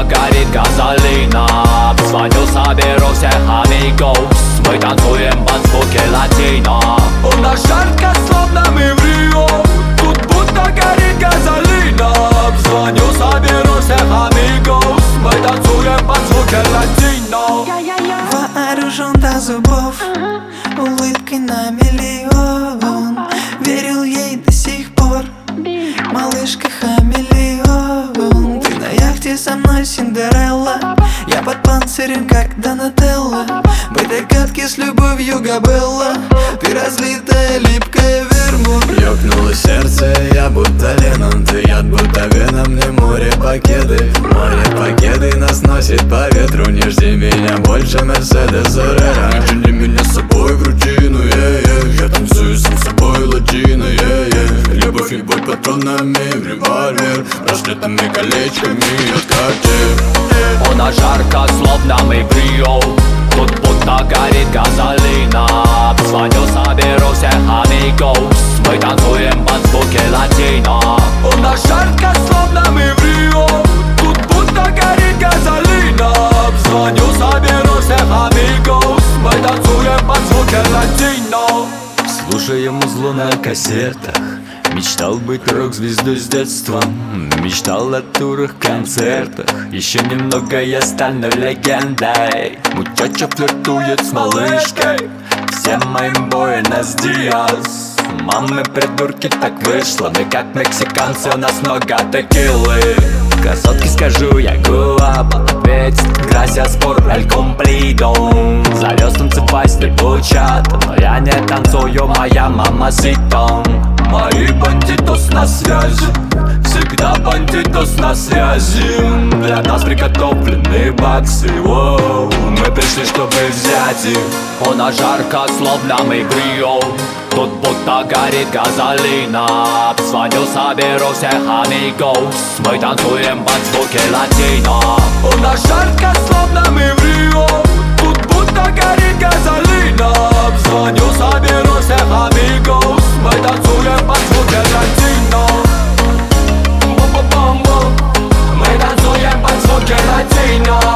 горит газолина. Звоню, соберу всех amigos. Мы танцуем под звуки латино. У нас жарко, словно мы в Рио. Тут будто горит газолина. Звоню, соберу всех amigos. Мы танцуем под звуки латино. Вооружен до зубов, улыбкой на миллион. Верил ей до сих пор, малышка хамелеон. Ты на яхте со мной, Синдерелла. Я под панцирем, как Донателло. Мы догадки с любовью Габелла. Ты разлитая, липкая вермут. Ёкнуло сердце, я будто Леннон. Ты яд, будто веном, мне море пакеты. Море пакеты нас носит по ветру. Не жди меня больше, Мерседес Орера. Не тяни меня с собой в рутину, я танцую сам с собой латино, Любовь и боль патронами в револьвер, браслетами, колечками от Cartier. У нас жарко, словно мы в Рио. Тут будто горит газолина. Звоню, соберу всех amigos. Мы танцуем под звуки латино. У нас жарко, словно мы в Рио. Тут будто горит газолина. Звоню, соберу всех amigos. Мы танцуем под звуки латино. Слушаем музло на кассетах. Мечтал быть рок-звездой с детства. Мечтал о турах, концертах. Еще немного я стану легендой. Мучача флиртует с малышкой. Всем моим Буэнос Диас. Мамы придурки, так вышло. Мы как мексиканцы, у нас много текилы. Красотки, скажу я гуаба. Ведь gracias por el cumplido. Зовёт танцевать бучата, но я не танцую, моя мамасита. Мои бандитос на связи, всегда бандитос на связи. Для нас приготовлены баксы, воу. Мы пришли, чтобы взять их. У нас жарко, словно мы в Рио. Тут будто горит газолина. Звоню, соберу всех amigos. Мы танцуем под звуки латино. У нас жарко, словно мы в Рио. Тут будто горит газолина. Звоню, соберу всех amigos. Мы танцуем под звуки латино. Мы танцуем под звуки латино.